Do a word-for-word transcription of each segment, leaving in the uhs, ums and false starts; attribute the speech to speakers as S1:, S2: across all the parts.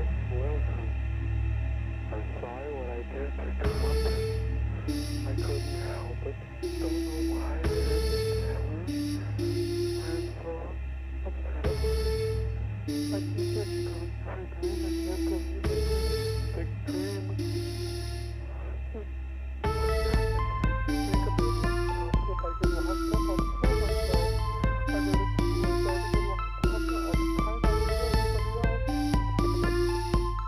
S1: Welcome. I'm sorry what I did to Columbus. I couldn't help it. Don't know why I didn't tell her. I'm so upset about it. I keep getting drunk every time I can't believe it. Big dream. Think about myself. If I get locked up, I'll kill myself. I really kill myself and get locked up. I'll be tired of everybody else.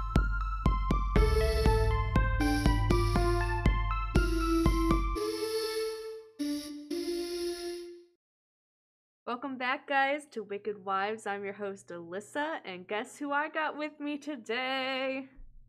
S2: Welcome back, guys, to Wicked Wives. I'm your host, Alyssa, and guess who I got with me today?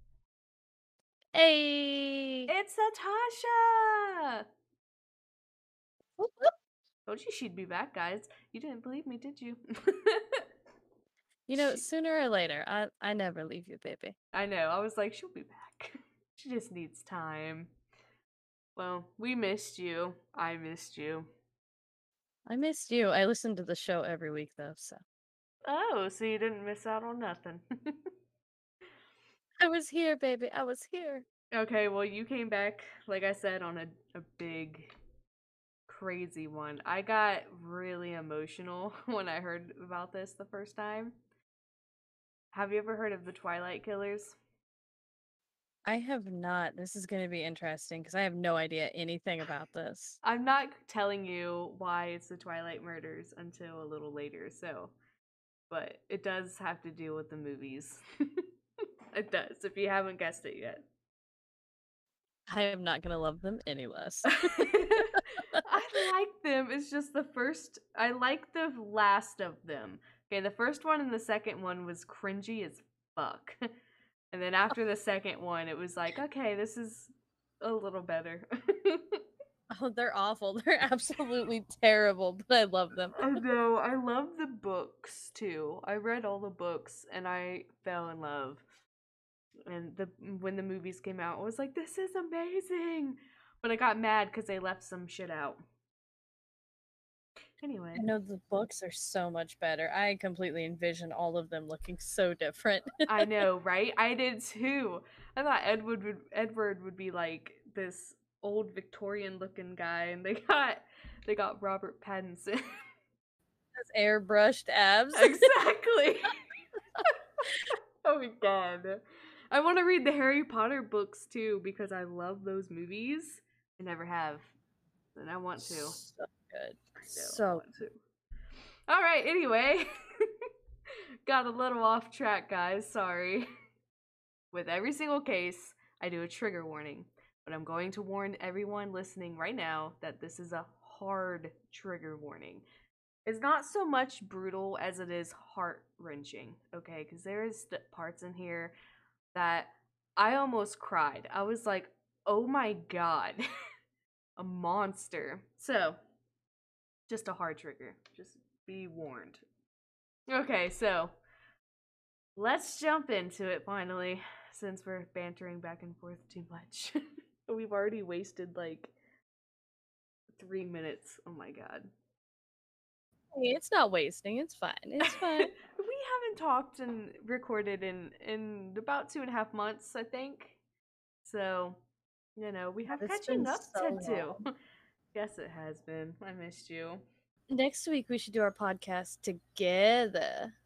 S3: Hey!
S2: It's Natasha!
S3: Whoop, whoop.
S2: Told you she'd be back, guys. You didn't believe me, did you?
S3: You know,
S2: She-
S3: sooner or later, I I never leave you, baby.
S2: I know. I was like, she'll be back. She just needs time. Well, we missed you. I missed you.
S3: I missed you. I listen to the show every week, though, so.
S2: Oh, so you didn't miss out on nothing.
S3: I was here, baby. I was here.
S2: Okay, well, you came back, like I said, on a, a big, crazy one. I got really emotional when I heard about this the first time. Have you ever heard of the Twilight Killers?
S3: I have not. This is going to be interesting because I have no idea anything about this.
S2: I'm not telling you why it's the Twilight Murders until a little later, so. But it does have to do with the movies. It does, if you haven't guessed it yet.
S3: I am not going to love them any less.
S2: I like them. It's just the first. I like the last of them. Okay, the first one and the second one was cringy as fuck. And then after the second one, it was like, okay, this is a little better.
S3: Oh, they're awful. They're absolutely terrible, but I love them.
S2: I know. I love the books too. I read all the books and I fell in love. And the when the movies came out, I was like, this is amazing. But I got mad because they left some shit out. Anyway.
S3: I know the books are so much better. I completely envision all of them looking so different.
S2: I know, right? I did too. I thought Edward would Edward would be like this old Victorian looking guy, and they got they got Robert Pattinson.
S3: Those airbrushed abs.
S2: Exactly. Oh my god. I want to read the Harry Potter books too because I love those movies. I never have. And I want to.
S3: So good.
S2: I know, I
S3: So
S2: want to. All right, anyway. Got a little off track, guys. Sorry. With every single case, I do a trigger warning. But I'm going to warn everyone listening right now that this is a hard trigger warning. It's not so much brutal as it is heart-wrenching, okay? Because there is st- parts in here that I almost cried. I was like, oh my god. A monster. So, just a hard trigger. Just be warned. Okay, so let's jump into it finally, since we're bantering back and forth too much. We've already wasted like three minutes. Oh my god.
S3: hey, it's not wasting. It's fine. It's fine.
S2: We haven't talked and recorded in in about two and a half months, I think. So, you know, we have
S3: It's
S2: catching
S3: been
S2: up
S3: so
S2: to do.
S3: long.
S2: Yes, it has been. I missed you.
S3: Next week we should do our podcast together.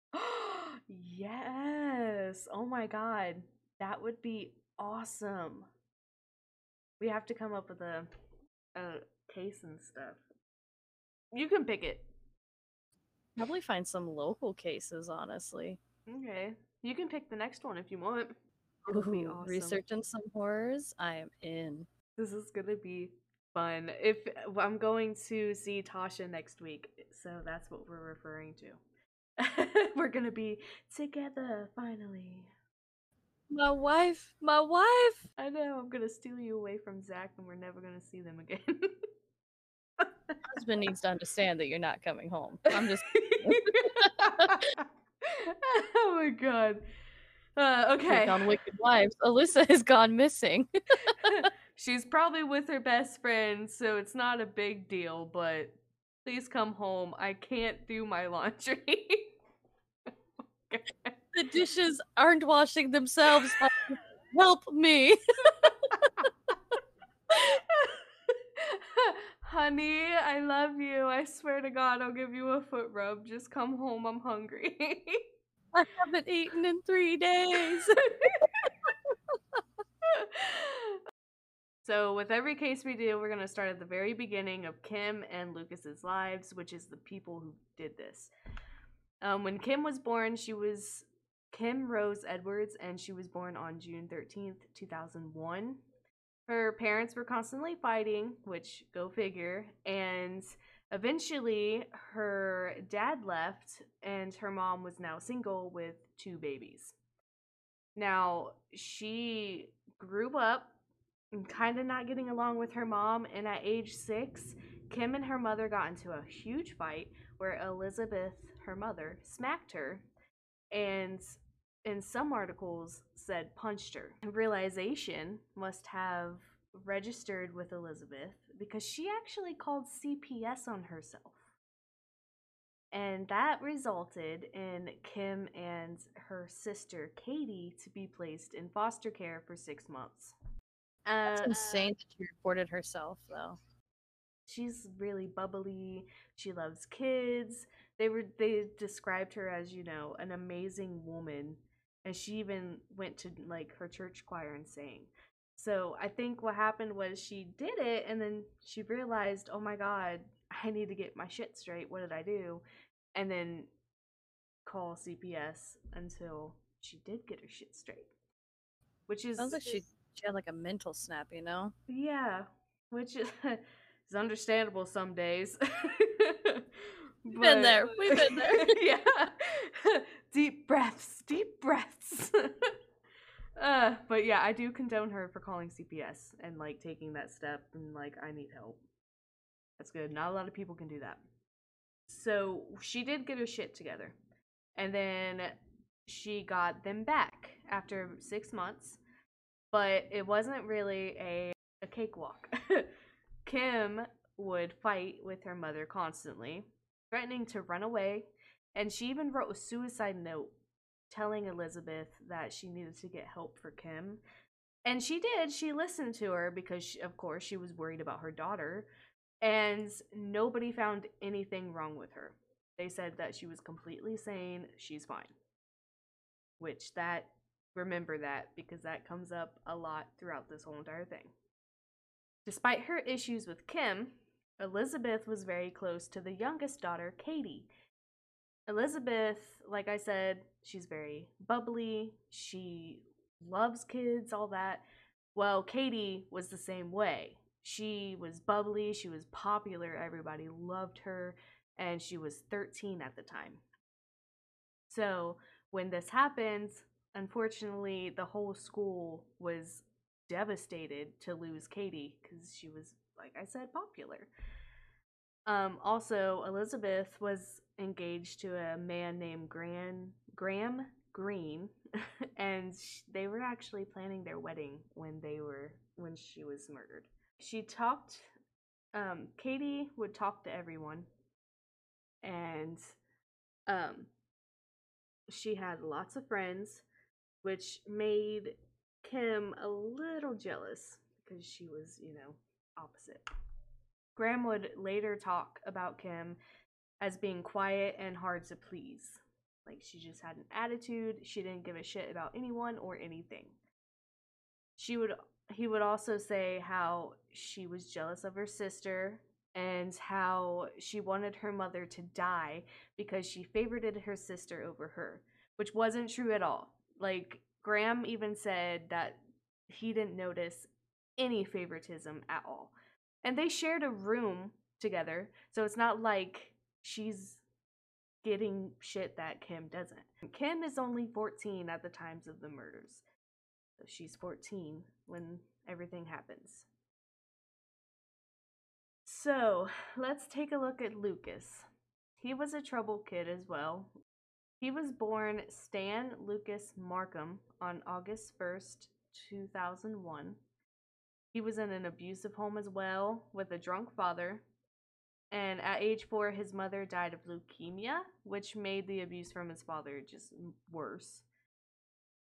S2: Yes. Oh my god. That would be awesome. We have to come up with a a case and stuff. You can pick it.
S3: Probably find some local cases, honestly.
S2: Okay. You can pick the next one if you want. It'll be
S3: Ooh,
S2: awesome.
S3: researching some horrors. I am in.
S2: This is gonna be fun. If I'm going to see Tasha next week, so that's what we're referring to. We're gonna be together finally.
S3: My wife, my wife.
S2: I know, I'm gonna steal you away from Zach and we're never gonna see them again.
S3: Husband needs to understand that you're not coming home. I'm just.
S2: Oh my god. Uh, okay.
S3: Week on Wicked Wives, Alyssa has gone missing.
S2: She's probably with her best friend, so it's not a big deal, but please come home. I can't do my laundry.
S3: The dishes aren't washing themselves. Help me.
S2: Honey, I love you. I swear to God, I'll give you a foot rub. Just come home. I'm hungry.
S3: I haven't eaten in three days.
S2: So, with every case we do, we're going to start at the very beginning of Kim and Lucas's lives, which is the people who did this. Um, when Kim was born, she was Kim Rose Edwards, and she was born on June thirteenth, two thousand one. Her parents were constantly fighting, which go figure, and eventually her dad left, and her mom was now single with two babies. Now, she grew up kind of not getting along with her mom, and at age six, Kim and her mother got into a huge fight where Elizabeth, her mother, smacked her, and in some articles said punched her. Realization must have registered with Elizabeth because she actually called C P S on herself. And that resulted in Kim and her sister Katie to be placed in foster care for six months.
S3: That's
S2: Uh,
S3: insane that she reported herself, though.
S2: She's really bubbly. She loves kids. They were they described her as, you know, an amazing woman, and she even went to like her church choir and sang. So I think what happened was she did it, and then she realized, oh my God, I need to get my shit straight. What did I do? And then call C P S until she did get her shit straight. Which is
S3: Sounds like she she had like a mental snap, you know?
S2: yeah, which is, is understandable some days.
S3: We've been there. We've been there.
S2: Yeah. Deep breaths. Deep breaths. uh, but yeah, I do condone her for calling C P S and like taking that step and like I need help. That's good. Not a lot of people can do that. So she did get her shit together. And then she got them back after six months. But it wasn't really a, a cakewalk. Kim would fight with her mother constantly, threatening to run away, and she even wrote a suicide note telling Elizabeth that she needed to get help for Kim. And she did. She listened to her because, she, of course, she was worried about her daughter, and nobody found anything wrong with her. They said that she was completely sane, she's fine. Which that remember that because that comes up a lot throughout this whole entire thing. Despite her issues with Kim, Elizabeth was very close to the youngest daughter, Katie. Elizabeth, like I said, she's very bubbly, she loves kids, all that. Well, Katie was the same way. She was bubbly, she was popular, everybody loved her, and she was thirteen at the time. So, when this happened, unfortunately, the whole school was devastated to lose Katie because she was, like I said, popular. Um, also, Elizabeth was engaged to a man named Gran, Graham Greene, and sh- they were actually planning their wedding when they were when she was murdered. She talked. Um, Katie would talk to everyone, and um, she had lots of friends, which made Kim a little jealous because she was, you know, opposite. Graham would later talk about Kim as being quiet and hard to please. Like, she just had an attitude, she didn't give a shit about anyone or anything. She would he would also say how she was jealous of her sister and how she wanted her mother to die because she favorited her sister over her, which wasn't true at all. Like, Graham even said that he didn't notice any favoritism at all. And they shared a room together, so it's not like she's getting shit that Kim doesn't. Kim is only fourteen at the times of the murders. So she's fourteen when everything happens. So, let's take a look at Lucas. He was a troubled kid as well. He was born Stan Lucas Markham on August first, two thousand one. He was in an abusive home as well with a drunk father. And at age four, his mother died of leukemia, which made the abuse from his father just worse.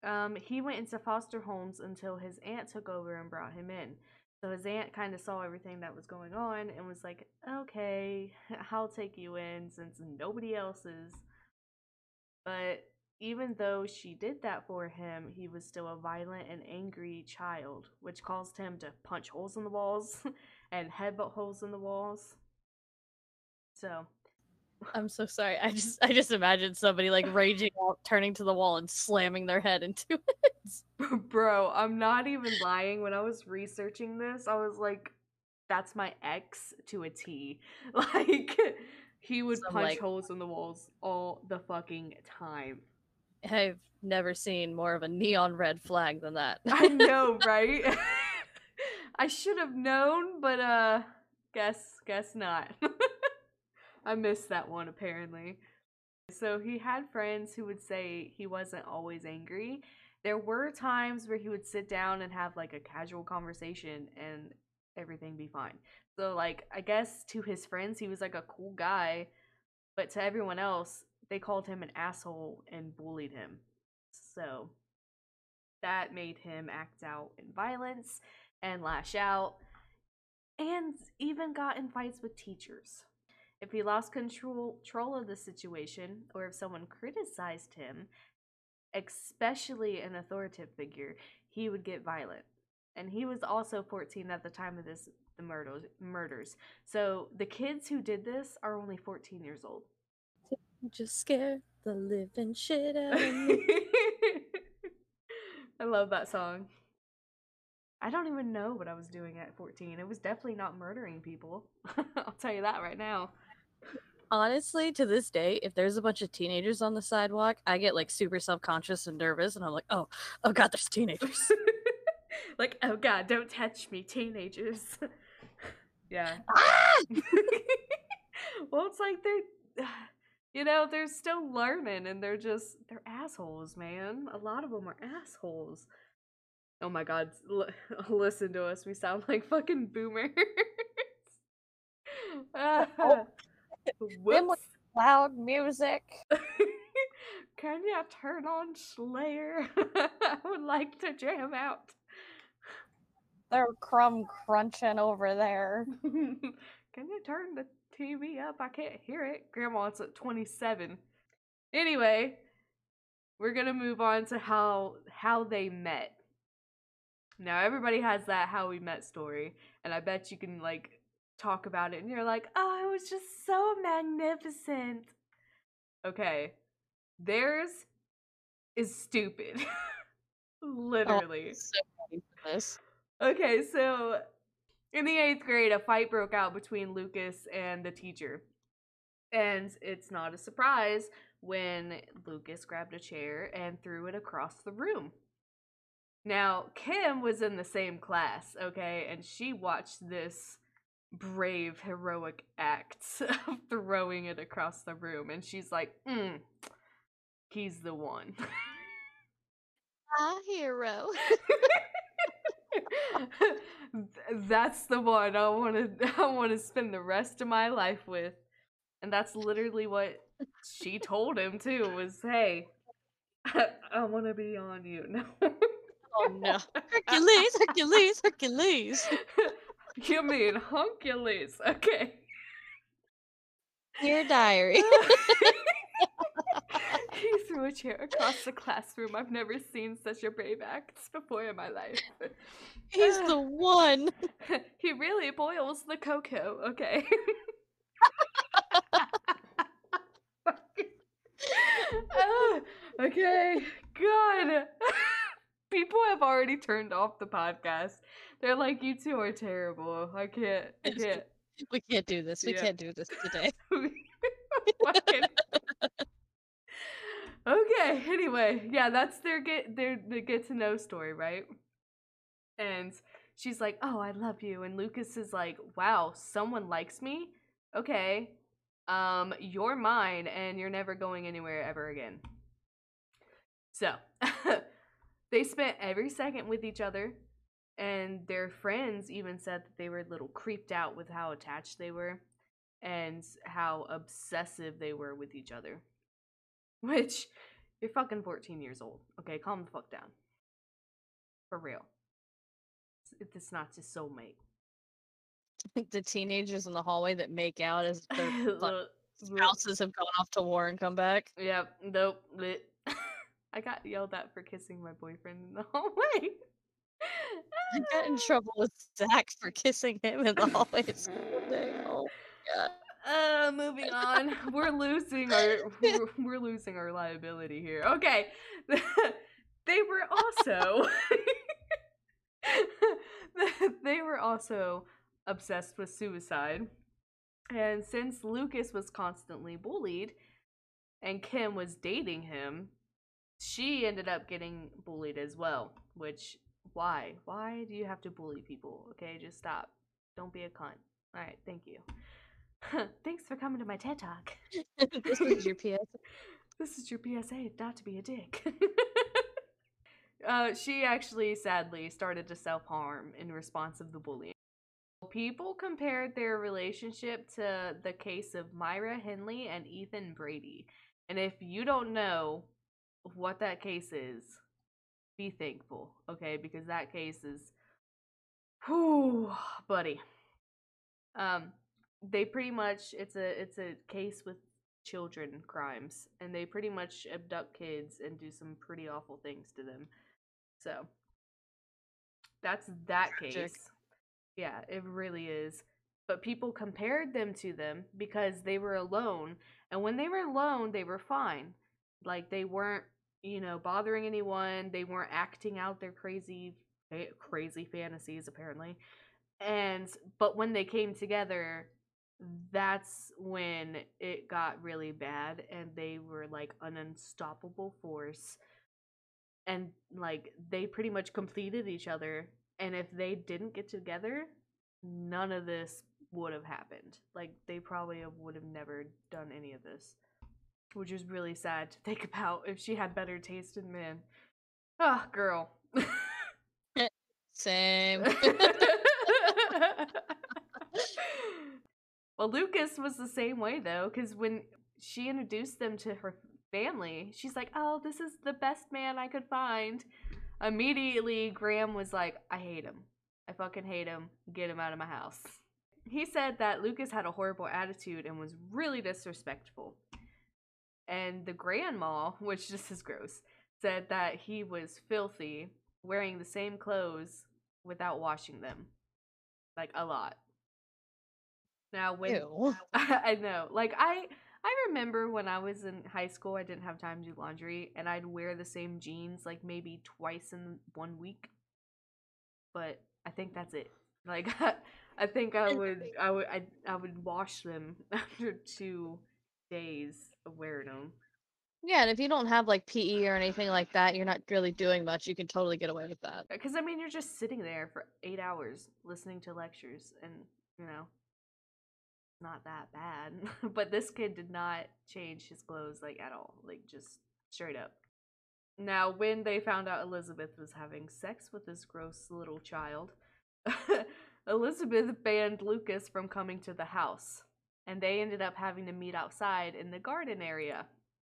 S2: um, he went into foster homes until his aunt took over and brought him in. So his aunt kind of saw everything that was going on and was like, okay, I'll take you in since nobody else is. But even though she did that for him, he was still a violent and angry child, which caused him to punch holes in the walls and headbutt holes in the walls. So
S3: I'm so sorry. I just I just imagined somebody like raging out, turning to the wall and slamming their head into it.
S2: Bro, I'm not even lying. When I was researching this, I was like, that's my ex to a T. Like, he would
S3: Some,
S2: punch
S3: like-
S2: holes in the walls all the fucking time.
S3: I've never seen more of a neon red flag than that.
S2: I know, right? I should have known, but uh guess guess not. I missed that one apparently. So he had friends who would say he wasn't always angry. There were times where he would sit down and have like a casual conversation and everything be fine. So like I guess to his friends he was like a cool guy, but to everyone else they called him an asshole and bullied him. So that made him act out in violence and lash out, and even got in fights with teachers. If he lost control, control of the situation, or if someone criticized him, especially an authoritative figure, he would get violent. And he was also fourteen at the time of this the murders. Murders. So the kids who did this are only fourteen years old.
S3: Just scare the living shit out of me.
S2: I love that song. I don't even know what I was doing at fourteen. It was definitely not murdering people. I'll tell you that right now.
S3: Honestly, to this day, if there's a bunch of teenagers on the sidewalk, I get like super self-conscious and nervous, and I'm like, oh, oh god, there's teenagers.
S2: Like, oh god, don't touch me, teenagers. Yeah.
S3: Ah!
S2: Well, it's like they're, you know, they're still learning and they're just, they're assholes, man. A lot of them are assholes. Oh my god, l- listen to us. We sound like fucking boomers. Ah,
S3: Oh. Them with
S2: whoops.
S3: loud music.
S2: Can you turn on Slayer? I would like to jam out.
S3: They're crumb crunching over there.
S2: Can you turn the T V up? I can't hear it. Grandma, it's at twenty-seven. Anyway, we're gonna move on to how how they met. Now everybody has that how we met story, and I bet you can like talk about it and you're like, oh, it was just so magnificent. Okay. Theirs is stupid. Literally.
S3: Oh, so ready for this.
S2: Okay, so in the eighth grade, a fight broke out between Lucas and the teacher. And it's not a surprise when Lucas grabbed a chair and threw it across the room. Now, Kim was in the same class, okay, and she watched this brave, heroic act of throwing it across the room, and she's like, mm, he's the one.
S3: A hero.
S2: That's the one I want to I want to spend the rest of my life with. And that's literally what she told him too, was, hey, I, I want to be on you. No.
S3: Oh no. Hercules, Hercules, Hercules.
S2: You mean Huncules. Okay.
S3: Dear diary.
S2: He threw a chair across the classroom. I've never seen such a brave act before in my life.
S3: He's the one.
S2: He really boils the cocoa. Okay. Ah, okay. God. People have already turned off the podcast. They're like, you two are terrible. I can't. I can't.
S3: We can't do this. We
S2: Yeah.
S3: can't do this today.
S2: Fucking- Okay, anyway, yeah, that's their get their the get to know story, right? And she's like, "Oh, I love you." And Lucas is like, "Wow, someone likes me? Okay. Um, you're mine and you're never going anywhere ever again." So, they spent every second with each other, and their friends even said that they were a little creeped out with how attached they were and how obsessive they were with each other. Which You're fucking fourteen years old. Okay, calm the fuck down. For real. It's, it's not just soulmate.
S3: The teenagers in the hallway that make out as their like,
S2: Look, look.
S3: spouses have gone off to war and come back.
S2: Yep, nope. Lit. I got yelled at for kissing my boyfriend in the hallway.
S3: I got in trouble with Zach for kissing him in the hallway at school day. Oh my god.
S2: Uh, moving on. We're losing our we're, we're losing our liability here. Okay. They were also they were also obsessed with suicide. And since Lucas was constantly bullied and Kim was dating him, she ended up getting bullied as well. Which, why? Why do you have to bully people? Okay, just stop. Don't be a cunt. Alright, thank you. Thanks for coming to my TED Talk.
S3: This is your P S A.
S2: This is your P S A, not to be a dick. uh, she actually, sadly, started to self-harm in response of the bullying. People compared their relationship to the case of Myra Hindley and Ethan Brady. And if you don't know what that case is, be thankful, okay? Because that case is, whew, buddy. Um, they pretty much, it's a it's a case with children crimes, and they pretty much abduct kids and do some pretty awful things to them. So that's that
S3: Tragic.
S2: case. Yeah, it really is. But people compared them to them because they were alone, and when they were alone, they were fine. Like, they weren't, you know, bothering anyone. They weren't acting out their crazy, crazy fantasies, apparently. And but when they came together, that's when it got really bad, and they were like an unstoppable force. And like, they pretty much completed each other. And if they didn't get together, none of this would have happened. Like, they probably would have never done any of this. Which is really sad to think about if she had better taste in men. Ah, girl.
S3: Same.
S2: Well, Lucas was the same way, though, because when she introduced them to her family, she's like, oh, this is the best man I could find. Immediately, Graham was like, I hate him. I fucking hate him. Get him out of my house. He said that Lucas had a horrible attitude and was really disrespectful. And the grandma, which just is gross, said that he was filthy, wearing the same clothes without washing them. Like, a lot. Now, when
S3: Ew.
S2: I know, like, I I remember when I was in high school, I didn't have time to do laundry, and I'd wear the same jeans like maybe twice in one week. But I think that's it. Like, I think I would I would I, I would wash them after two days of wearing them.
S3: Yeah, and if you don't have like P E or anything like that, you're not really doing much. You can totally get away with that.
S2: Because I mean, you're just sitting there for eight hours listening to lectures, and you know, not that bad. But this kid did not change his clothes like at all, like just straight up. Now, when they found out Elizabeth was having sex with this gross little child, Elizabeth banned Lucas from coming to the house, and they ended up having to meet outside in the garden area.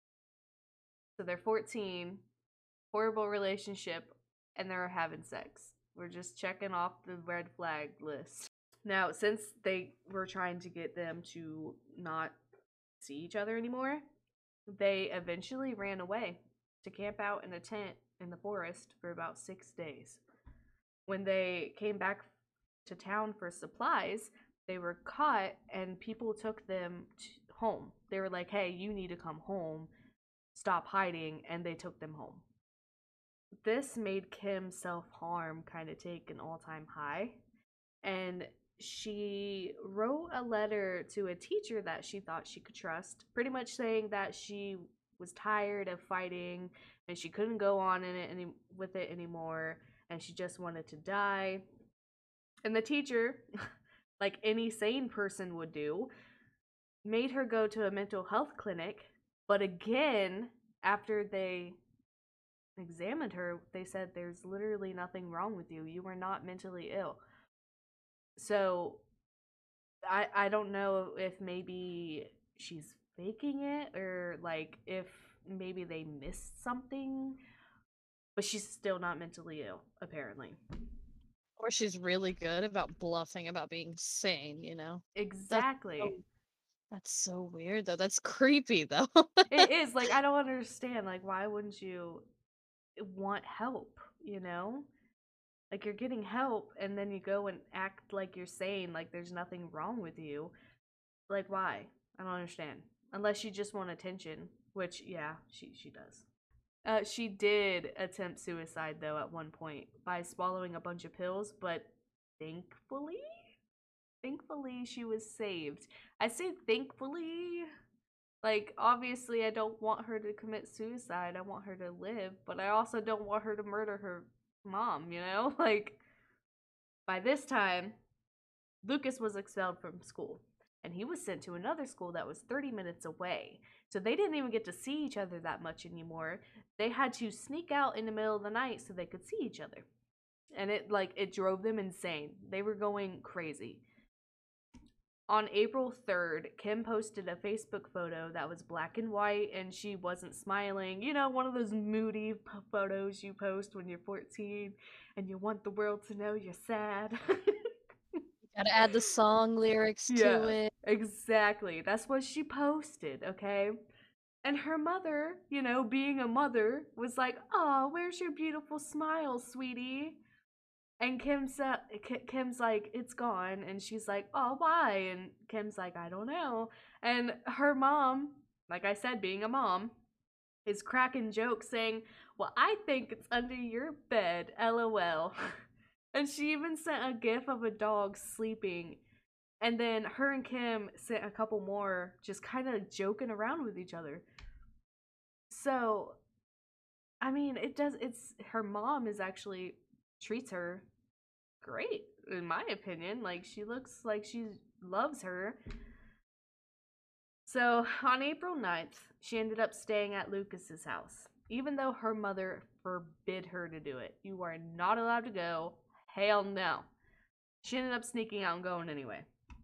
S2: So they're fourteen, horrible relationship, and they're having sex. We're just checking off the red flag list. Now, since they were trying to get them to not see each other anymore, they eventually ran away to camp out in a tent in the forest for about six days. When they came back to town for supplies, they were caught, and people took them to home. They were like, hey, you need to come home. Stop hiding, and they took them home. This made Kim's self-harm kind of take an all-time high, and she wrote a letter to a teacher that she thought she could trust, pretty much saying that she was tired of fighting and she couldn't go on in it any with it anymore, and she just wanted to die. And the teacher, like any sane person would do, made her go to a mental health clinic. But again, after they examined her, they said there's literally nothing wrong with you. You are not mentally ill. So I I don't know if maybe she's faking it, or like if maybe they missed something, but she's still not mentally ill, apparently.
S3: Or she's really good about bluffing about being sane, you know?
S2: Exactly.
S3: That's so, that's so weird, though. That's creepy, though.
S2: It is, like, I don't understand, like, why wouldn't you want help, you know? Like, you're getting help, and then you go and act like you're sane, like there's nothing wrong with you. Like, why? I don't understand. Unless you just want attention, which, yeah, she, she does. Uh, she did attempt suicide, though, at one point by swallowing a bunch of pills, but thankfully, thankfully she was saved. I say thankfully, like, obviously I don't want her to commit suicide. I want her to live, but I also don't want her to murder her mom, you know? Like, by this time, Lucas was expelled from school, and he was sent to another school that was thirty minutes away. So they didn't even get to see each other that much anymore. They had to sneak out in the middle of the night so they could see each other. And it, like, it drove them insane. They were going crazy. On April third, Kim posted a Facebook photo that was black and white, and she wasn't smiling. You know, one of those moody p- photos you post when you're fourteen and you want the world to know you're sad.
S3: Gotta add the song lyrics
S2: Yeah,
S3: to it.
S2: exactly. That's what she posted, okay? And her mother, you know, being a mother, was like, "Oh, where's your beautiful smile, sweetie?" And Kim sa- Ki- Kim's like, "It's gone." And she's like, "Oh, why?" And Kim's like, "I don't know." And her mom, like I said, being a mom, is cracking jokes saying, "Well, I think it's under your bed, lol." And she even sent a gif of a dog sleeping. And then her and Kim sent a couple more just kind of joking around with each other. So, I mean, it does, it's, her mom is actually, treats her great, in my opinion. Like, she looks like she loves her. So, on April ninth, she ended up staying at Lucas's house, even though her mother forbid her to do it. You are not allowed to go. Hell no. She ended up sneaking out and going anyway.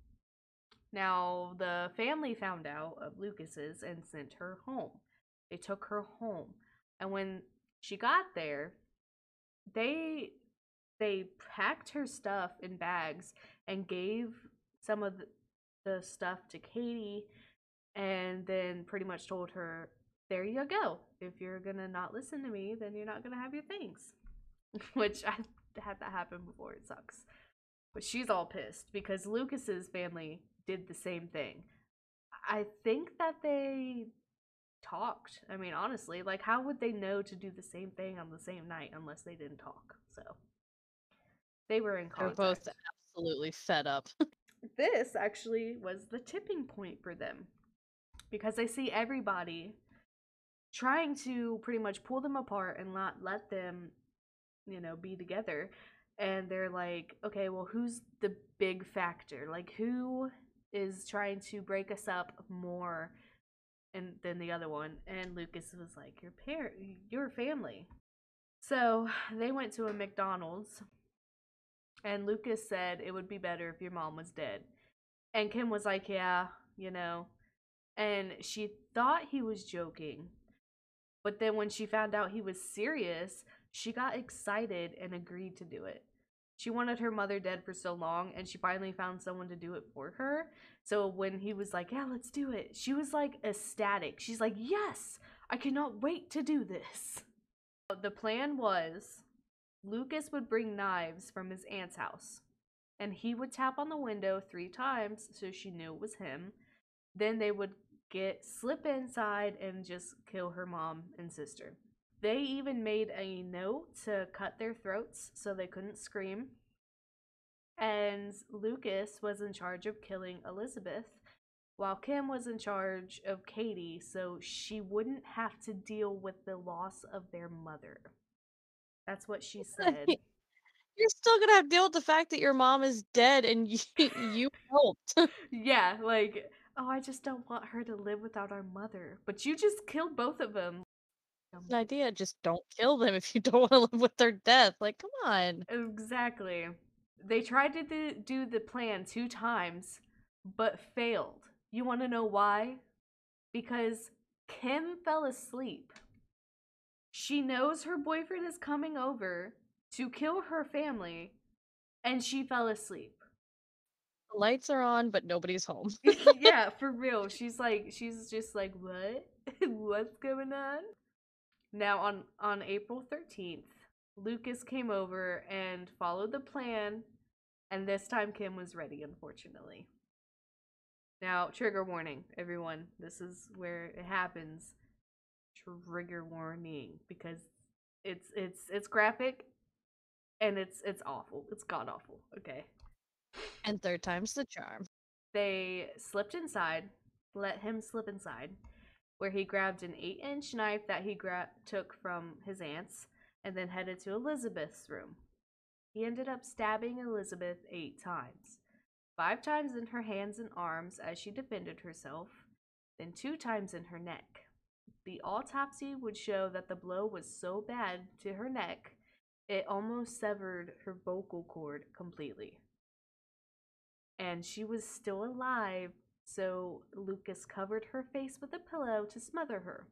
S2: Now, the family found out of Lucas's and sent her home. They took her home. And when she got there, they they packed her stuff in bags and gave some of the, the stuff to Katie, and then pretty much told her, "There you go. If you're going to not listen to me, then you're not going to have your things." Which, I had that happen before. It sucks. But she's all pissed because Lucas's family did the same thing. I think that they talked. I mean, honestly, like, how would they know to do the same thing on the same night unless they didn't talk? So they were in
S3: They're
S2: contact.
S3: both absolutely fed up.
S2: This actually was the tipping point for them because they see everybody trying to pretty much pull them apart and not let them, you know, be together. And they're like, okay, well, who's the big factor? Like, who is trying to break us up more and than the other one? And Lucas was like, your parent, your family. So they went to a McDonald's, and Lucas said it would be better if your mom was dead. And Kim was like, yeah, you know. And she thought he was joking. But then when she found out he was serious, she got excited and agreed to do it. She wanted her mother dead for so long, and she finally found someone to do it for her. So when he was like, yeah, let's do it, she was like ecstatic. She's like, yes, I cannot wait to do this. The plan was Lucas would bring knives from his aunt's house, and he would tap on the window three times so she knew it was him. Then they would get slip inside and just kill her mom and sister. They even made a note to cut their throats so they couldn't scream. And Lucas was in charge of killing Elizabeth, while Kim was in charge of Katie so she wouldn't have to deal with the loss of their mother. That's what she said.
S3: You're still gonna have to deal with the fact that your mom is dead and you, you helped.
S2: Yeah, like, oh, I just don't want her to live without our mother. But you just killed both of them.
S3: An idea, just don't kill them if you don't want to live with their death. Like, come on.
S2: Exactly. They tried to do, do the plan two times, but failed. You want to know why? Because Kim fell asleep. She knows her boyfriend is coming over to kill her family, and she fell asleep.
S3: The lights are on, but nobody's home.
S2: Yeah, for real. She's like, she's just like, what? What's going on? Now, on, on April thirteenth, Lucas came over and followed the plan, and this time Kim was ready, unfortunately. Now, trigger warning, everyone. This is where it happens. Trigger warning, because it's it's it's graphic, and it's it's awful. It's god awful. Okay.
S3: And third time's the charm.
S2: They slipped inside, let him slip inside, where he grabbed an eight-inch knife that he gra- took from his aunt's, and then headed to Elizabeth's room. He ended up stabbing Elizabeth eight times. Five times in her hands and arms as she defended herself, then two times in her neck. The autopsy would show that the blow was so bad to her neck, it almost severed her vocal cord completely. And she was still alive, so Lucas covered her face with a pillow to smother her.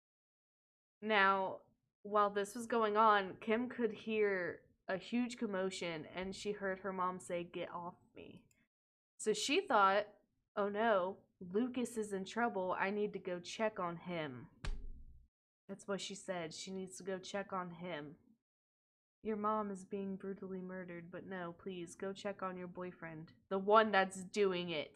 S2: Now, while this was going on, Kim could hear a huge commotion, and she heard her mom say, "Get off me." So she thought, oh no, Lucas is in trouble. I need to go check on him. That's what she said. She needs to go check on him. Your mom is being brutally murdered, but no, please, go check on your boyfriend. The one that's doing it.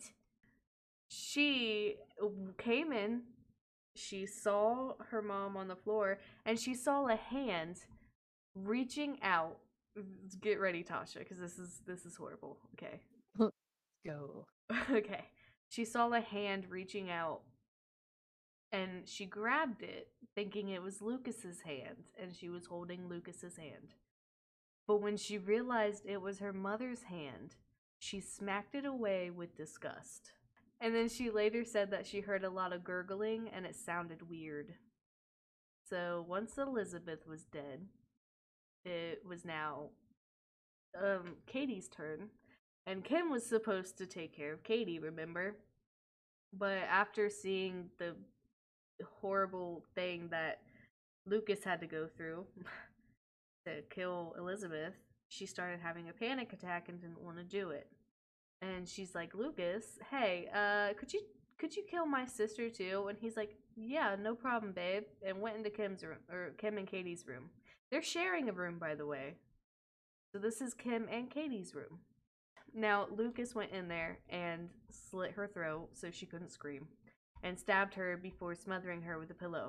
S2: She came in, she saw her mom on the floor, and she saw a hand reaching out. Get ready, Tasha, because this is this is horrible. Okay.
S3: Go.
S2: Okay. She saw a hand reaching out, and she grabbed it, thinking it was Lucas's hand, and she was holding Lucas's hand. But when she realized it was her mother's hand, she smacked it away with disgust. And then she later said that she heard a lot of gurgling and it sounded weird. So once Elizabeth was dead, it was now um, Katie's turn. And Kim was supposed to take care of Katie, remember? But after seeing the horrible thing that Lucas had to go through to kill Elizabeth, she started having a panic attack and didn't want to do it. And she's like, Lucas, hey, uh, could you could you kill my sister too? And he's like, yeah, no problem, babe. And went into Kim's room, or Kim and Katie's room. They're sharing a room, by the way. So this is Kim and Katie's room. Now, Lucas went in there and slit her throat so she couldn't scream, and stabbed her before smothering her with a pillow.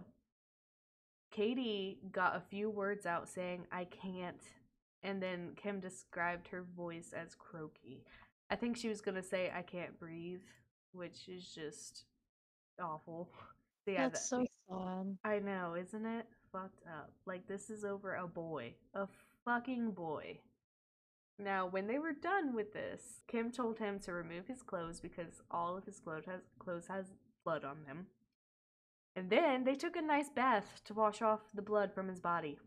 S2: Katie got a few words out saying, I can't, and then Kim described her voice as croaky. I think she was gonna say, I can't breathe, which is just awful. So yeah,
S3: That's
S2: that,
S3: so sad.
S2: I know, isn't it? Fucked up. Like, this is over a boy. A fucking boy. Now, when they were done with this, Kim told him to remove his clothes because all of his clothes has, clothes has blood on them. And then they took a nice bath to wash off the blood from his body.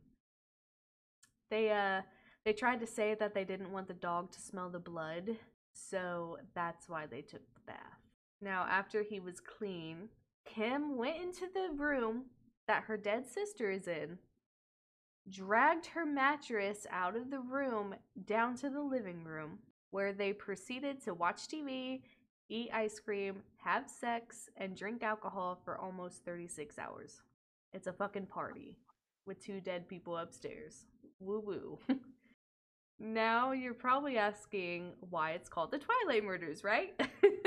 S2: They uh they tried to say that they didn't want the dog to smell the blood, so that's why they took the bath. Now, after he was clean, Kim went into the room that her dead sister is in, dragged her mattress out of the room down to the living room, where they proceeded to watch T V, eat ice cream, have sex, and drink alcohol for almost thirty-six hours. It's a fucking party with two dead people upstairs. Woo woo. Now you're probably asking why it's called the Twilight Murders, right?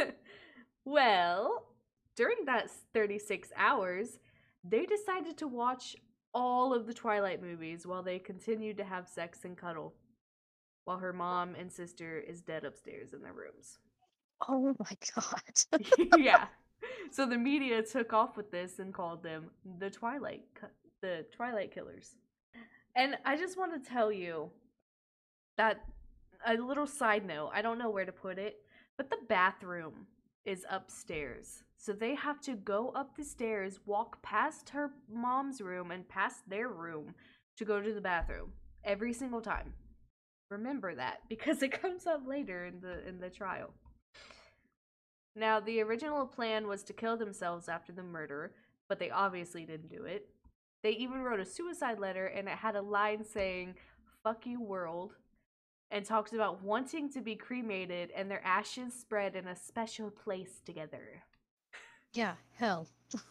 S2: Well, during that thirty-six hours, they decided to watch all of the Twilight movies while they continued to have sex and cuddle, while her mom and sister is dead upstairs in their rooms.
S3: Oh my god.
S2: Yeah. So the media took off with this and called them the Twilight the Twilight Killers. And I just want to tell you that, a little side note, I don't know where to put it, but the bathroom is upstairs. So they have to go up the stairs, walk past her mom's room and past their room to go to the bathroom every single time. Remember that, because it comes up later in the in the trial. Now, the original plan was to kill themselves after the murder, but they obviously didn't do it. They even wrote a suicide letter, and it had a line saying, "Fuck you, world," and talks about wanting to be cremated and their ashes spread in a special place together.
S3: Yeah, hell.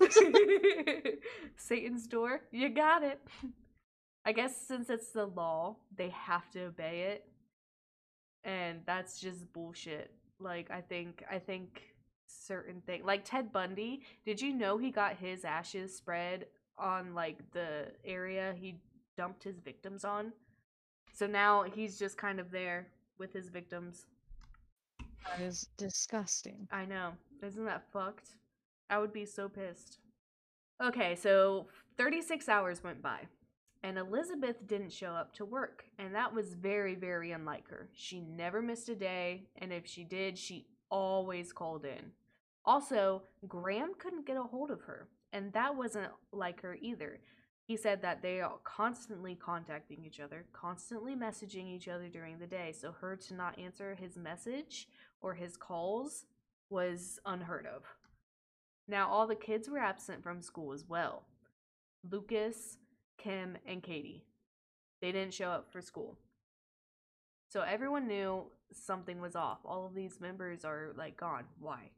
S2: Satan's door, you got it. I guess since it's the law, they have to obey it. And that's just bullshit. Like, I think, I think certain things, like Ted Bundy, did you know he got his ashes spread on, like, the area he dumped his victims on? So now he's just kind of there with his victims.
S3: That is disgusting.
S2: I know. Isn't that fucked? I would be so pissed. Okay, so thirty-six hours went by, and Elizabeth didn't show up to work, and that was very, very unlike her. She never missed a day, and if she did, she always called in. Also, Graham couldn't get a hold of her, and that wasn't like her either. He said that they are constantly contacting each other, constantly messaging each other during the day, so her to not answer his message or his calls was unheard of. Now, all the kids were absent from school as well. Lucas, Kim, and Katie. They didn't show up for school. So everyone knew something was off. All of these members are, like, gone. Why?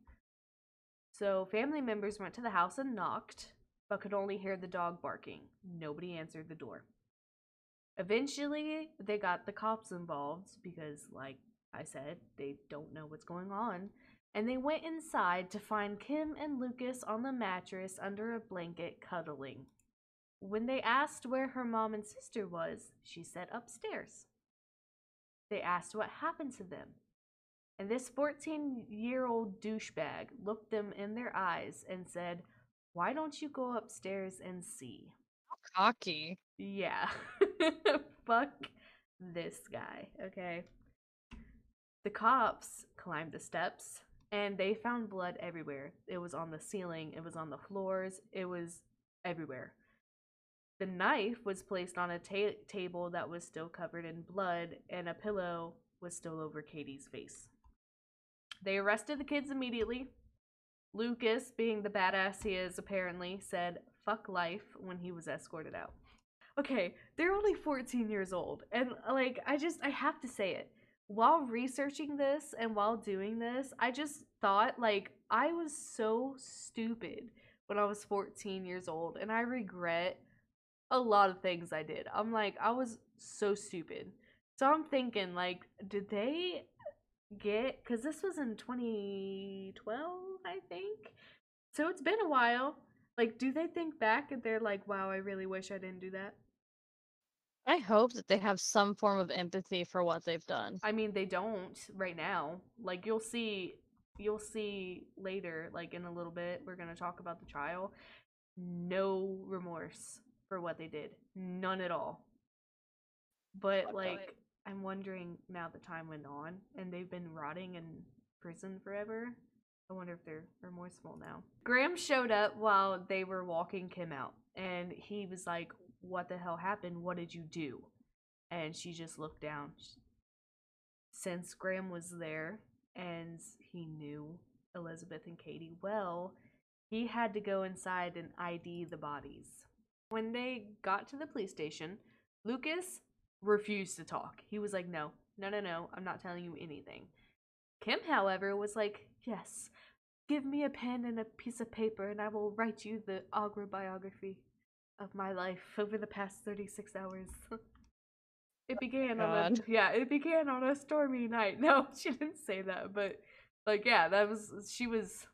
S2: So family members went to the house and knocked, but could only hear the dog barking. Nobody answered the door. Eventually, they got the cops involved because, like I said, they don't know what's going on. And they went inside to find Kim and Lucas on the mattress under a blanket cuddling. When they asked where her mom and sister was, she said upstairs. They asked what happened to them. And this fourteen-year-old douchebag looked them in their eyes and said, "Why don't you go upstairs and see?"
S3: Cocky.
S2: Yeah. Fuck this guy, okay? The cops climbed the steps, and they found blood everywhere. It was on the ceiling, it was on the floors, it was everywhere. The knife was placed on a ta- table that was still covered in blood, and a pillow was still over Katie's face. They arrested the kids immediately. Lucas, being the badass he is apparently, said "fuck life" when he was escorted out. Okay, they're only fourteen years old, and, like, I just, I have to say it. While researching this and while doing this, I just thought, like, I was so stupid when I was fourteen years old, and I regret a lot of things I did. I'm like, I was so stupid. So I'm thinking, like, did they get, because this was in twenty twelve, I think? So it's been a while. Like, do they think back and they're like, wow, I really wish I didn't do that?
S3: I hope that they have some form of empathy for what they've done.
S2: I mean, they don't right now. Like, you'll see, you'll see later, like in a little bit, we're gonna talk about the trial. No remorse for what they did. None at all. But,
S3: Fucked
S2: like,
S3: up.
S2: I'm wondering now the time went on and they've been rotting in prison forever. I wonder if they're remorseful now. Graham showed up while they were walking Kim out, and he was like, "What the hell happened? What did you do?" And she just looked down. Since Graham was there and he knew Elizabeth and Katie well, he had to go inside and I D the bodies. When they got to the police station, Lucas refused to talk. He was like, no, no, no, no, I'm not telling you anything. Kim, however, was like, yes, give me a pen and a piece of paper and I will write you the autobiography of my life over the past thirty-six hours. It began on a,
S3: God.
S2: yeah, it began on a stormy night. No, she didn't say that, but, like, yeah, that was, she was,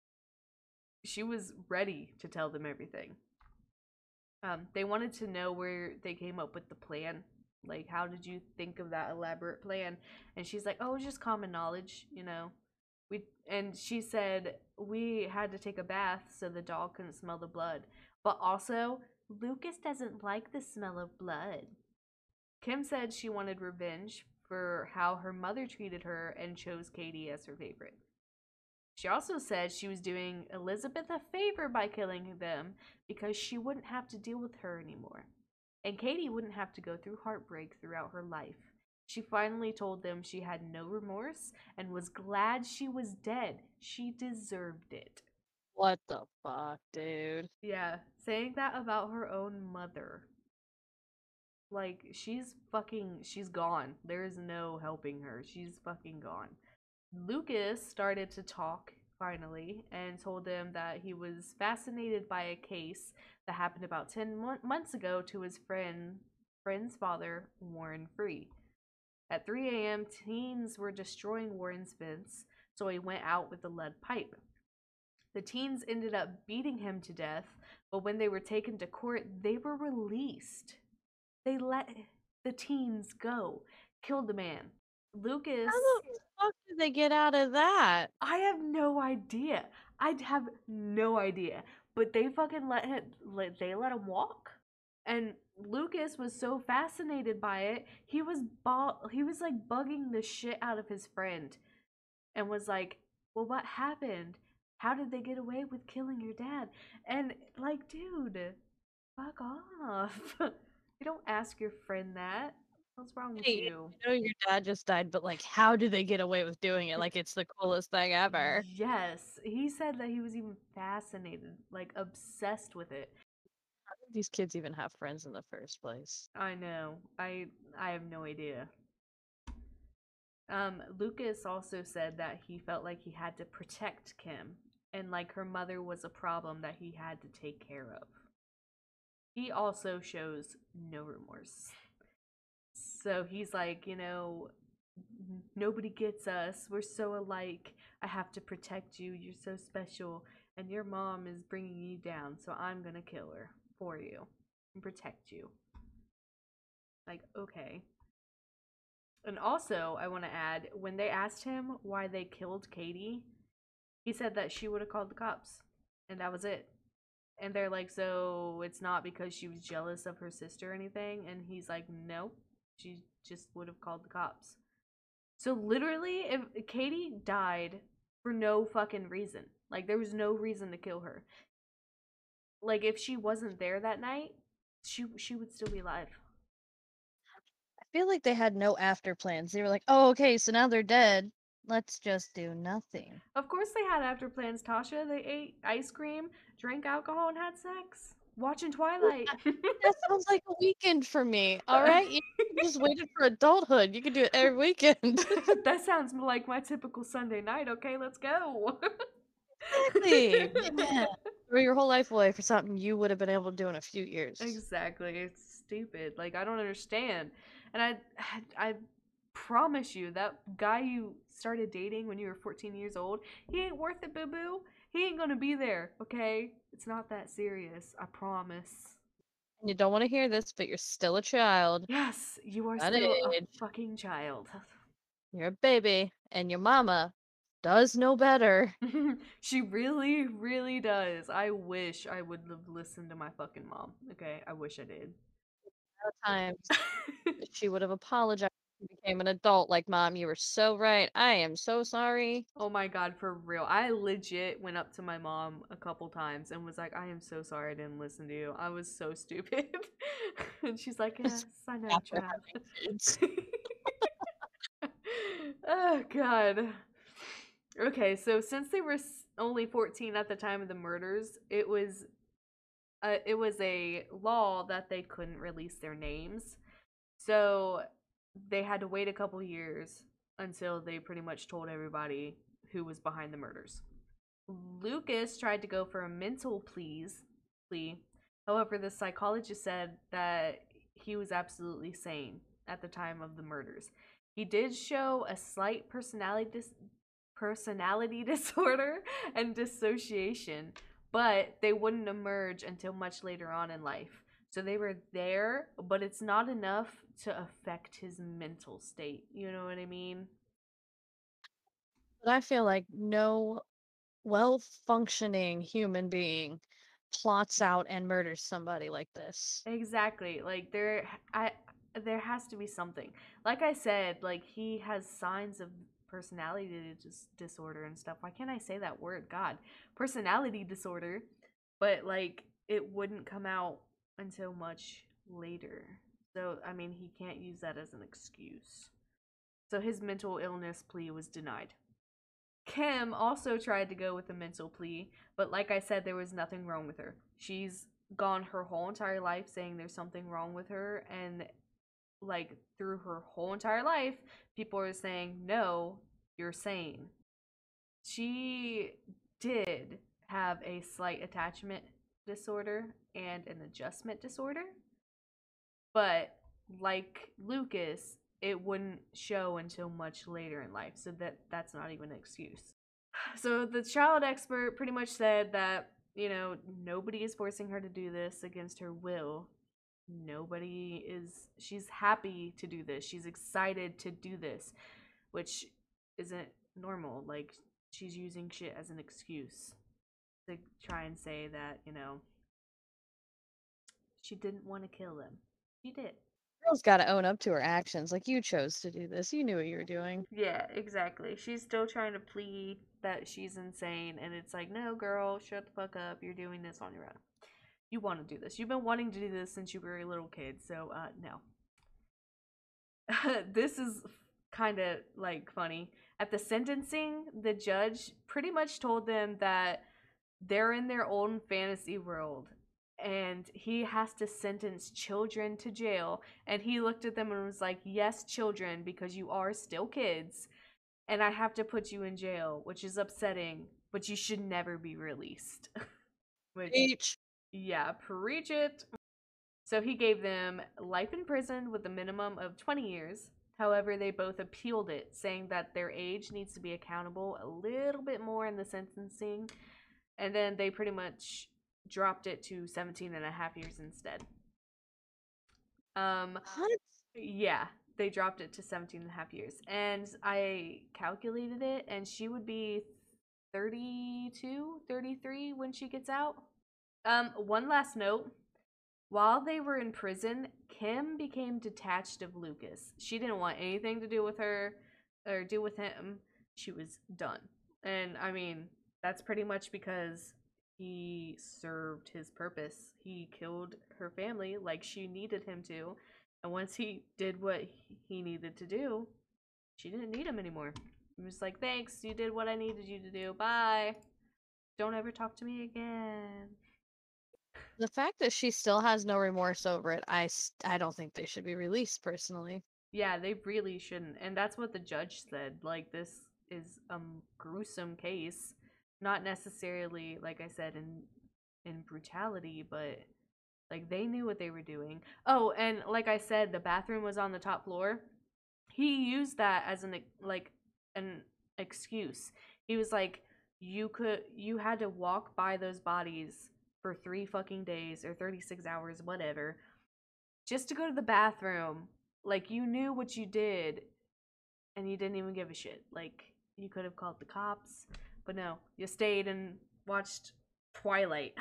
S2: she was ready to tell them everything. Um, they wanted to know where they came up with the plan. Like, how did you think of that elaborate plan? And she's like, oh, it's just common knowledge, you know. We and she said we had to take a bath so the dog couldn't smell the blood. But also, Lucas doesn't like the smell of blood. Kim said she wanted revenge for how her mother treated her and chose Katie as her favorite. She also said she was doing Elizabeth a favor by killing them because she wouldn't have to deal with her anymore. And Katie wouldn't have to go through heartbreak throughout her life. She finally told them she had no remorse and was glad she was dead. She deserved it.
S3: What the fuck, dude?
S2: Yeah, saying that about her own mother. Like, she's fucking, she's gone. There is no helping her. She's fucking gone. Lucas started to talk finally and told them that he was fascinated by a case that happened about ten mo- months ago to his friend friend's father, Warren Free. At three a m, teens were destroying Warren's fence, so he went out with a lead pipe. The teens ended up beating him to death, but when they were taken to court, they were released. They let the teens go, killed the man. Lucas,
S3: How the fuck did they get out of that?
S2: I have no idea. I'd have no idea. But they fucking let him, let, they let him walk. And Lucas was so fascinated by it, he was bu- he was like bugging the shit out of his friend and was like, "Well, what happened? How did they get away with killing your dad?" And like, dude, fuck off. You don't ask your friend that. What's wrong with
S3: Hey,
S2: you?
S3: I know your dad just died, but like, how do they get away with doing it? Like, it's the coolest thing ever.
S2: Yes, he said that he was even fascinated, like obsessed with it.
S3: How did these kids even have friends in the first place?
S2: I know. I I have no idea. Um, Lucas also said that he felt like he had to protect Kim and like her mother was a problem that he had to take care of. He also shows no remorse. So he's like, you know, nobody gets us. We're so alike. I have to protect you. You're so special. And your mom is bringing you down. So I'm going to kill her for you and protect you. Like, okay. And also, I want to add when they asked him why they killed Katie, he said that she would have called the cops. And that was it. And they're like, so it's not because she was jealous of her sister or anything? And he's like, nope. She just would have called the cops. So literally, if Katie died for no fucking reason, like there was no reason to kill her. Like if she wasn't there that night, she she would still be alive.
S3: I feel like they had no after plans. They were like, oh, okay, so now they're dead. Let's just do nothing.
S2: Of course they had after plans, Tasha. They ate ice cream, drank alcohol, and had sex. Watching Twilight.
S3: That sounds like a weekend for me. All right, you just waited for adulthood. You could do it every weekend.
S2: That sounds like my typical Sunday night. Okay, let's go.
S3: Exactly. Yeah. Throw your whole life away for something you would have been able to do in a few years.
S2: Exactly. It's stupid. Like I don't understand. And I I promise you that guy you started dating when you were fourteen years old, he ain't worth it, boo-boo. He ain't going to be there, okay? It's not that serious. I promise.
S3: And you don't want to hear this, but you're still a child.
S2: Yes, you are
S3: That
S2: still a
S3: age,
S2: fucking child.
S3: you're a baby, and your mama does know better.
S2: She really, really does. I wish I would have listened to my fucking mom. Okay, I wish I did.
S3: Times she would have apologized when you became an adult. Like, Mom, you were so right. I am so sorry.
S2: Oh my god, for real. I legit went up to my mom a couple times and was like, I am so sorry I didn't listen to you. I was so stupid. And she's like, yes, I know,
S3: After
S2: child.
S3: having kids.
S2: Oh god. Okay, so since they were s- only fourteen at the time of the murders, it was uh, it was a law that they couldn't release their names. So they had to wait a couple years until they pretty much told everybody who was behind the murders. Lucas tried to go for a mental pleas plea. However, the psychologist said that he was absolutely sane at the time of the murders. He did show a slight personality dis- personality disorder and dissociation, but they wouldn't emerge until much later on in life. So they were there, but it's not enough to affect his mental state. You know what I mean?
S3: But I feel like no well-functioning human being plots out and murders somebody like this.
S2: Exactly. Like there I there has to be something. Like I said, like he has signs of personality dis- disorder and stuff. Why can't I say that word? God. Personality disorder, but like it wouldn't come out until much later. So, I mean, he can't use that as an excuse. So his mental illness plea was denied. Kim also tried to go with a mental plea, but like I said, there was nothing wrong with her. She's gone her whole entire life saying there's something wrong with her, and like through her whole entire life, people are saying, no, you're sane. She did have a slight attachment disorder and an adjustment disorder, but like Lucas, it wouldn't show until much later in life, so that that's not even an excuse. So the child expert pretty much said that, you know, nobody is forcing her to do this against her will. Nobody is, she's happy to do this. She's excited to do this, which isn't normal. Like, she's using shit as an excuse to try and say that, you know, she didn't want to kill them. She did.
S3: Girl's got to own up to her actions. Like, you chose to do this. You knew what you were doing.
S2: Yeah, exactly. She's still trying to plead that she's insane, and it's like, no, girl, shut the fuck up. You're doing this on your own. You want to do this. You've been wanting to do this since you were a little kid, so, uh, no. This is kind of, like, funny. At the sentencing, the judge pretty much told them that they're in their own fantasy world, and he has to sentence children to jail, and he looked at them and was like, yes, children, because you are still kids, and I have to put you in jail, which is upsetting, but you should never be released. Which,
S3: Each.
S2: yeah, preach it. So he gave them life in prison with a minimum of twenty years. However, they both appealed it, saying that their age needs to be accountable a little bit more in the sentencing, and then they pretty much dropped it to seventeen and a half years instead. Um,
S3: What?
S2: yeah, they dropped it to seventeen and a half years. And I calculated it, and she would be thirty-two, thirty-three when she gets out. Um, one last note. While they were in prison, Kim became detached of Lucas. She didn't want anything to do with her or do with him. She was done. And I mean, that's pretty much because he served his purpose. He killed her family like she needed him to. And once he did what he needed to do, she didn't need him anymore. He was like, thanks, you did what I needed you to do. Bye. Don't ever talk to me again.
S3: The fact that she still has no remorse over it, I, s- I don't think they should be released, personally.
S2: Yeah, they really shouldn't. And that's what the judge said. Like, this is a gruesome case. Not necessarily, like I said, in in brutality, but like they knew what they were doing. Oh, and like I said, the bathroom was on the top floor. He used that as an like an excuse. He was like, you could you had to walk by those bodies for three fucking days or thirty-six hours, whatever, just to go to the bathroom. Like, you knew what you did and you didn't even give a shit. Like, you could have called the cops, but no, you stayed and watched Twilight.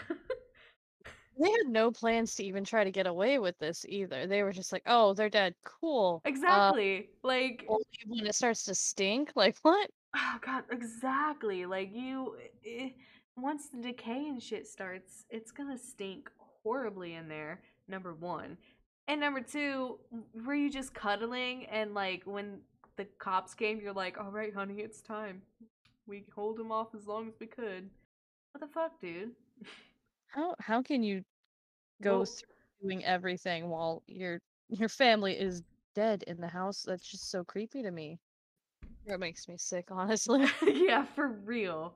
S3: They had no plans to even try to get away with this either. They were just like, "Oh, they're dead. Cool." Uh,
S2: Exactly. Like,
S3: only when it starts to stink, like what?
S2: oh god, exactly. Like, you it, once the decay and shit starts, it's gonna stink horribly in there. Number one, and number two, were you just cuddling and like when the cops came, you're like, all right, honey, it's time. We hold him off as long as we could. What the fuck, dude?
S3: How how can you go
S2: Well,
S3: through doing everything while your your family is dead in the house? That's just so creepy to me. That makes me sick, honestly.
S2: yeah, for real.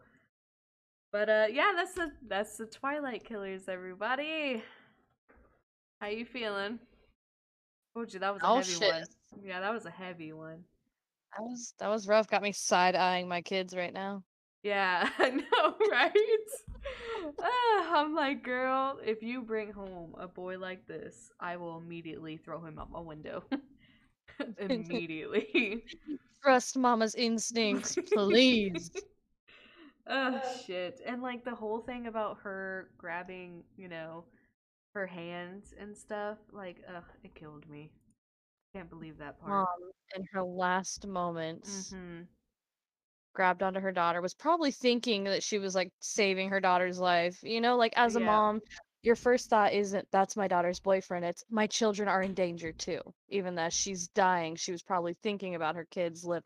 S2: But uh, yeah, that's the that's the Twilight Killers, everybody. How you feeling? Told you that was a
S3: Oh
S2: heavy
S3: shit.
S2: one. Yeah, that was a heavy one.
S3: That was that was rough. Got me side eyeing my kids right now.
S2: Yeah, I know, right? Ah, I'm like, girl, if you bring home a boy like this, I will immediately throw him out my window. Immediately.
S3: Trust mama's instincts, please.
S2: Oh shit. And like the whole thing about her grabbing, you know, her hands and stuff, like, ugh, it killed me. Can't believe that part.
S3: Mom, in her last moments,
S2: Mm-hmm.
S3: grabbed onto her daughter, was probably thinking that she was like saving her daughter's life. You know, like as a
S2: Yeah.
S3: mom, your first thought isn't that's my daughter's boyfriend, it's my children are in danger too. Even as she's dying, she was probably thinking about her kids living.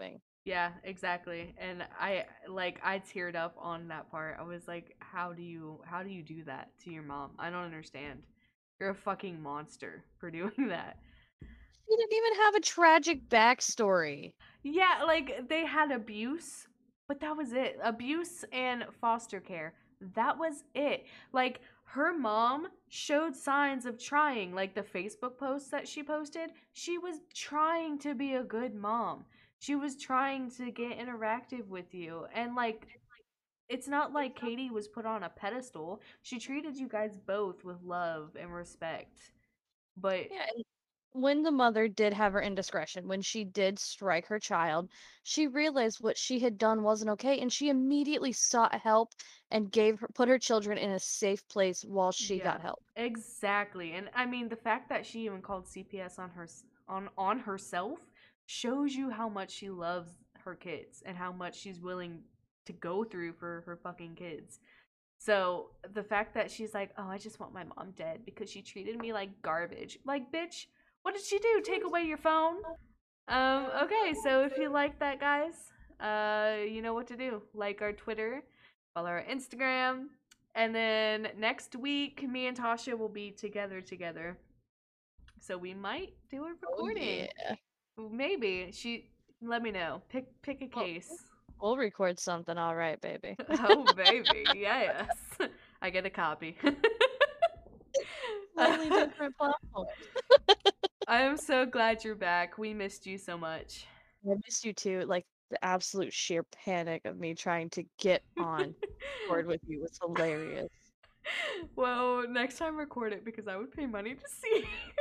S2: Yeah, exactly. And I like I teared up on that part. I was like, how do you how do you do that to your mom? I don't understand. You're a fucking monster for doing that.
S3: She didn't even have a tragic backstory.
S2: Yeah, like they had abuse, but that was it. Abuse and foster care. That was it. Like her mom showed signs of trying, like the Facebook posts that she posted. She was trying to be a good mom. She was trying to get interactive with you. And like it's not like Katie was put on a pedestal. She treated you guys both with love and respect. But
S3: Yeah, and when the mother did have her indiscretion, when she did strike her child, she realized what she had done wasn't okay, and she immediately sought help and gave her put her children in a safe place while she
S2: yeah,
S3: got help.
S2: exactly. And I mean, the fact that she even called C P S on her on on herself shows you how much she loves her kids and how much she's willing to go through for her fucking kids. So the fact that she's like, "Oh, I just want my mom dead because she treated me like garbage." Like, bitch, what did she do? Take away your phone? Um, okay, so if you like that, guys, uh, you know what to do. Like our Twitter, follow our Instagram, and then next week, me and Tasha will be together together. So we might do a
S3: Oh
S2: recording.
S3: yeah.
S2: Maybe she. Let me know. Pick pick a
S3: Well,
S2: case.
S3: we'll record something, all right, baby.
S2: Oh baby, yes. I get a copy.
S3: Slightly different platform.
S2: I am so glad you're back. We missed you so much.
S3: I missed you too. Like the absolute sheer panic of me trying to get on board with you was hilarious.
S2: Well, next time record it because I would pay money to see.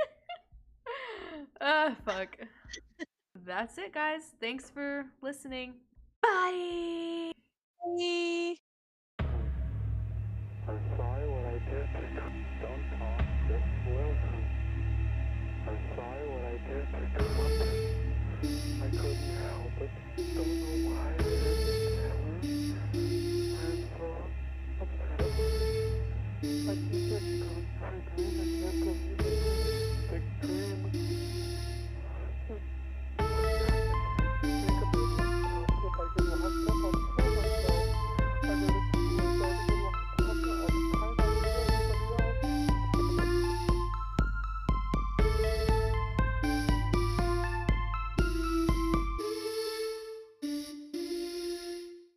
S2: Ah, fuck. That's it, guys. Thanks for listening. Bye.
S3: Bye.
S1: I'm sorry what I did to you. Don't talk, just listen. I'm sorry what I did to you. I couldn't help it. Don't